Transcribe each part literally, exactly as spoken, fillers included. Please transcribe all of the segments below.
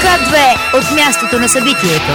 К две от мястото на събитието.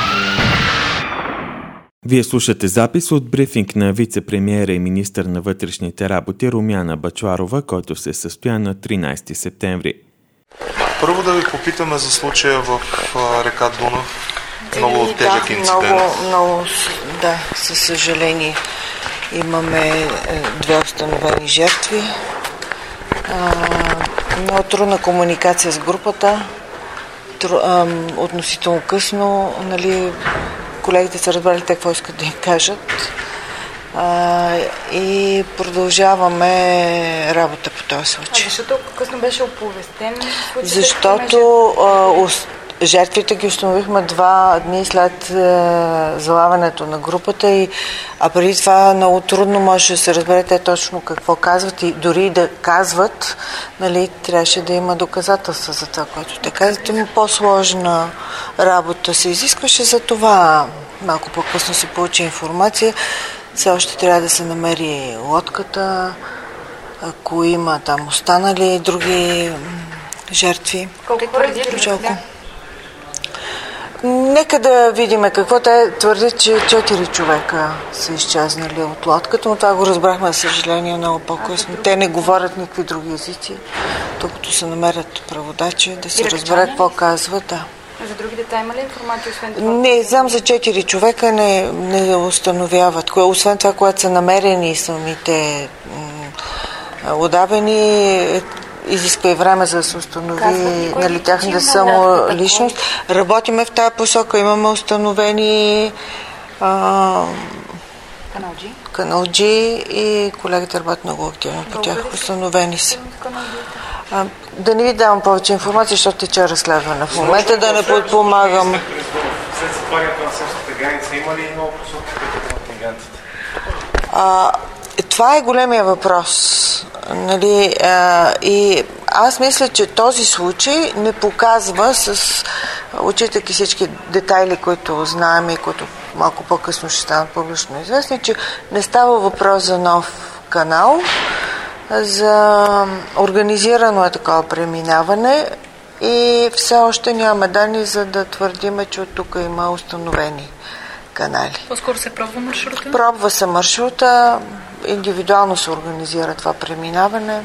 Вие слушате запис от брифинг на вице-премиера и министър на вътрешните работи Румяна Бъчварова, който се състоя на тринайсети септември. Първо да ви попитаме за случая в река Дунав. Много и, тежък да, инцидент. Много, много, да, със съжаление имаме две установени жертви. А, много трудна комуникация с групата. Тру, а, относително късно, нали, колегите са разбрали те какво искат да им кажат. А, и продължаваме работа по този случай. А защо толкова късно беше оповестен? Защото а, жертвите ги установихме два дни след а, залавянето на групата, и, а преди това много трудно може да се разберете точно какво казват, и дори да казват, нали, трябваше да има доказателства за това, което те казват. Има по-сложна работа се изискваше, за това малко по-късно се получи информация. Все още трябва да се намери лодката, ако има там останали други жертви. Колко хора? Нека да видим какво. Те твърдят, че четири човека са изчезнали от лодката, но това го разбрахме, за съжаление, много по-късно. Те не говорят никакви други езици, докато се намерят преводачи, да се разбере какво казват. Да. За други детайли има ли информация, освен това? Не, знам за четири човека, не, не установяват. Освен това, когато са намерени самите удавени, изисква и време за да се установи, нали, тяхната самоличност. Работиме в тази посока, имаме установени а, каналджи. каналджи и колегите работят много активно по тях. Установени са. А, да не ви давам повече информация, защото тече разследване в момента, да не подпомагам. След затварянето на сърската граница има ли много посоки на мигрантите? Това е големия въпрос. Нали, а, и аз мисля, че този случай не показва, с отчитайки всички детайли, които знаем и които малко по-късно ще станат публично известни, че не става въпрос за нов канал, за организирано е такова преминаване, и все още нямаме данни, за да твърдиме, че от тук има установени канали. По-скоро се пробва маршрута? Пробва се маршрута, индивидуално се организира това преминаване.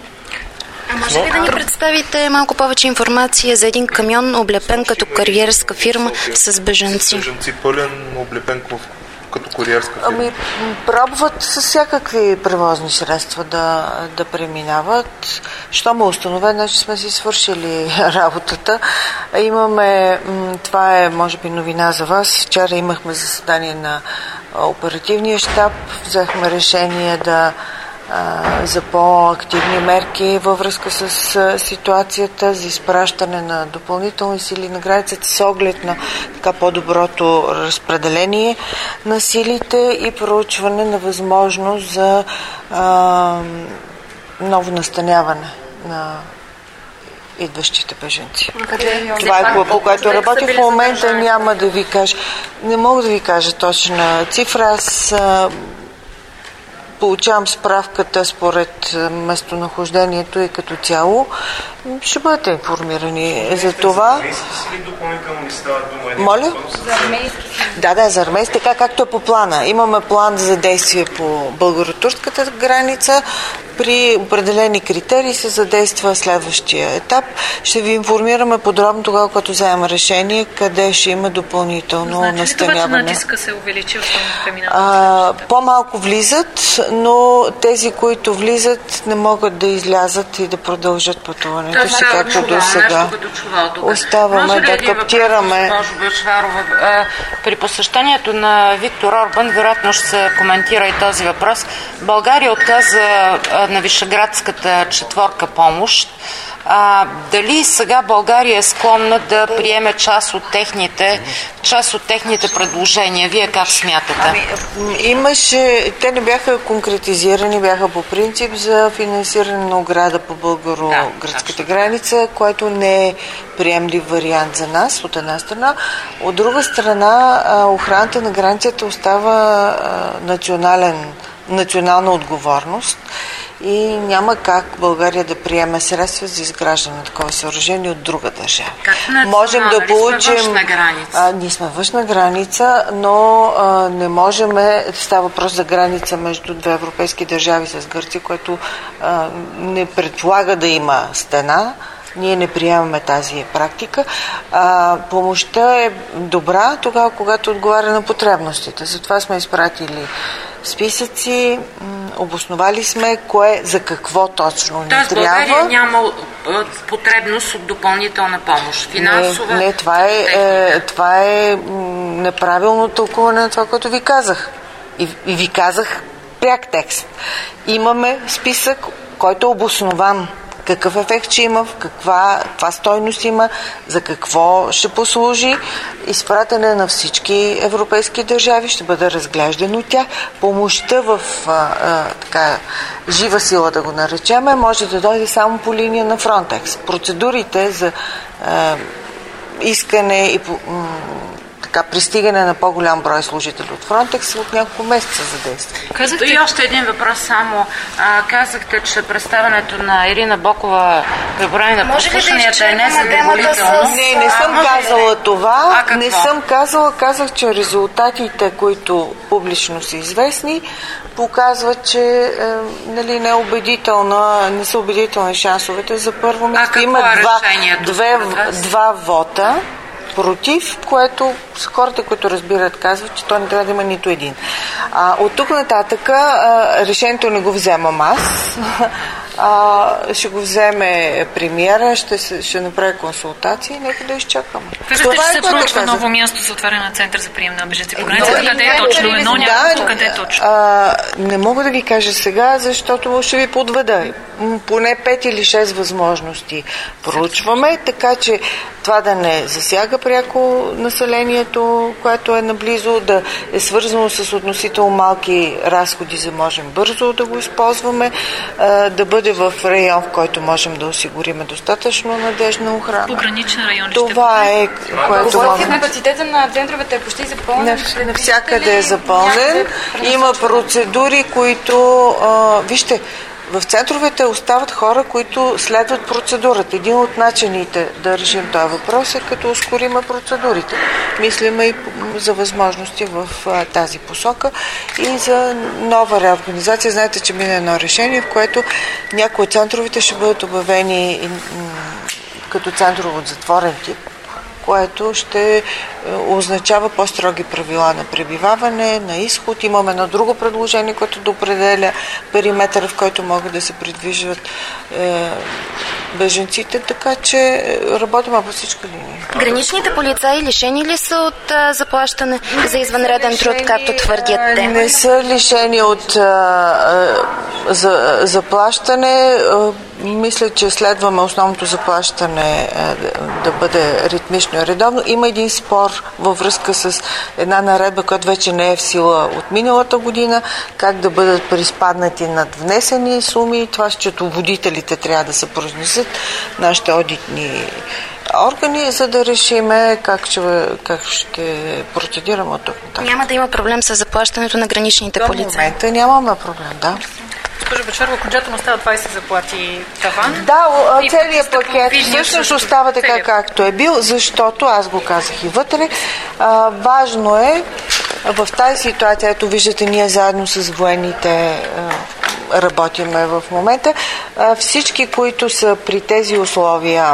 А може ли да ни представите малко повече информация за един камион, облепен като куриерска фирма с бежанци? Бежанци пълен, облепен като куриерска фирма. Ами, пробват с всякакви превозни средства да, да преминават. Що му установе, значи сме си свършили работата. Имаме, това е може би новина за вас, вчера имахме заседание на оперативния щаб, взехме решение да за по-активни мерки във връзка с ситуацията, за изпращане на допълнителни сили на границата с оглед на така по-доброто разпределение на силите и проучване на възможност за а, ново настаняване на идващите бежанци. Това е по което работи в момента, няма да ви кажа. Не мога да ви кажа точна цифра. Аз получавам справката според местонахождението и като цяло. Ще бъдете информирани за това. Моля? За армейски. Да, да, за армейски, така както е по плана. Имаме план за действие по българо-турската граница. При определени критерии се задейства следващия етап. Ще ви информираме подробно тогава, когато вземем решение, къде ще има допълнително значи настаняване. Значи ли това, че натиска се увеличи основно преминаването? По-малко влизат, но тези, които влизат, не могат да излязат и да продължат пътуването си, както до сега. Оставаме да каптираме. При посещението на Виктор Орбан, вероятно ще се коментира и този въпрос, България отказа на Вишеградската четворка помощ. А, дали сега България е склонна да приеме част от техните, част от техните предложения? Вие как смятате? Ами, имаше, те не бяха конкретизирани, бяха по принцип за финансиране на ограда по българо-гръцката да, граница, което не е приемлив вариант за нас, от една страна. От друга страна, охраната на границата остава национален национална отговорност и няма как България да приеме средства за изграждане на такова съоръжение от друга държава. Можем да получим... Сме граница. А, ние сме външна граница, но а, не можем... Става въпрос за граница между две европейски държави с Гърция, което а, не предполага да има стена. Ние не приемаме тази практика. А, помощта е добра тогава, когато отговаря на потребностите. Затова сме изпратили списъци, обосновали сме кое, за какво точно ни Тоест, трябва. България няма потребност от допълнителна помощ, финансова. Не, не това, е, е, това е неправилно тълкуване на това, което ви казах. И, и ви казах пряк текст. Имаме списък, който е обоснован. Какъв ефект ще има, каква, каква стойност има, за какво ще послужи. Изпратене на всички европейски държави ще бъде разглеждано от тях. Помощта в а, а, така, жива сила, да го наречеме, може да дойде само по линия на Frontex. Процедурите за а, искане и м- така, пристигане на по-голям брой служители от Frontex от няколко месеца за действие. Казахте... И още един въпрос само. А, казахте, че представянето на Ирина Бокова при време на послушанията е незадоволително. Не, не съм а, казала това. Не съм казала. Казах, че резултатите, които публично са известни, показват, че е, нали, не, е убедителна, не са убедителни шансовете за първо място. Има е два, две, два вота против, което хората, които разбират, казват, че то не трябва да има нито един. А, от тук нататък а, решението не го вземам аз. А, ще го вземе премиера, ще, ще направи консултации, нека да изчакаме. Казахте, че се проучва ново място за отваряне на център за прием на бежанци по границата. Къде е точно? Едно някакво, къде е точно? А, не мога да ви кажа сега, защото ще ви подведа. Поне пет или шест възможности проучваме, така че това да не засяга пряко населението, което е наблизо, да е свързано с относително малки разходи, за да можем бързо да го използваме, да бъде в район, в който можем да осигуриме достатъчно надежна охрана. Пограничен район ще Това е, което можем. Капацитета на центровете е почти запълнен. Навсякъде е запълнен. Има процедури, които... А, вижте, в центровете остават хора, които следват процедурата. Един от начините да решим този въпрос е като ускориме процедурите. Мислиме и за възможности в а, тази посока и за нова реорганизация. Знаете, че мине едно решение, в което някои от центровете ще бъдат обявени м- като центрово от затворен тип, което ще означава по-строги правила на пребиваване, на изход. Имаме едно друго предложение, което да определя периметъра, в който могат да се придвижват е, беженците, така че работим по всички линии. Граничните полицаи лишени ли са от а, заплащане за извънреден труд, както твърдят те? Не са лишени от а, за, заплащане. А, мисля, че следваме основното заплащане а, да бъде ритмично и редовно. Има един спор във връзка с една наредба, която вече не е в сила от миналата година, как да бъдат приспаднати над внесени суми. Това счетоводителите трябва да се произнесат, нашите одитни органи, за да решиме как ще, как ще процедираме от тук нататък. Няма да има проблем с заплащането на граничните полицаи? В момента нямаме проблем, да. Госпожо Бъчварова, окончателно остава двайсет заплати таван. Да, целият пакет всъщност остава така целият. Както е бил, защото, аз го казах и вътре, а, важно е в тази ситуация, ето виждате, ние заедно с военните а, работиме в момента, а, всички, които са при тези условия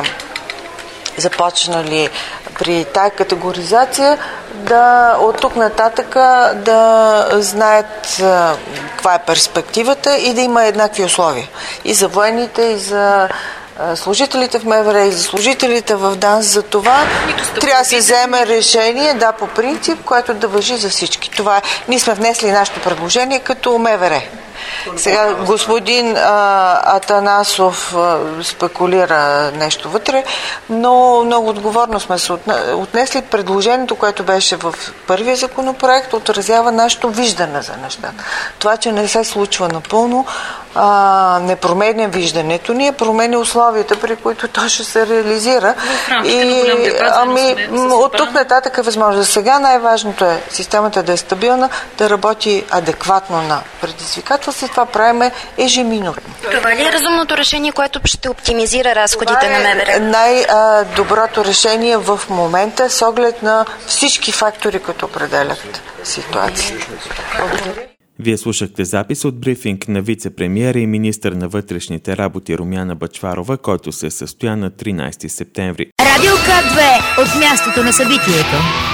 започнали при тая категоризация, да от тук нататъка да знаят а, каква е перспективата и да има еднакви условия. И за военните, и за а, служителите в МВР, и за служителите в ДАНС. За това трябва да се вземе решение, да, по принцип, което да важи за всички. Това е. Ние сме внесли нашето предложение като МВР. Сега господин а, Атанасов а, спекулира нещо вътре, но много отговорно сме се отнесли. Предложението, което беше в първия законопроект, отразява нашето виждане за нещата. Това, че не се случва напълно, а, не променя виждането ни, променя условията, при които то ще се реализира. И, ами, от тук нататък е възможно. За сега най-важното е системата да е стабилна, да работи адекватно на предизвикателства. Това правим ежеминутно. Това ли е разумното решение, което ще оптимизира разходите на МВР? Най-доброто решение в момента с оглед на всички фактори, които определят ситуацията. Вие слушахте запис от брифинг на вице-премиера и министър на вътрешните работи Румяна Бъчварова, който се състоя на тринайсети септември. Радио К две от мястото на събитието.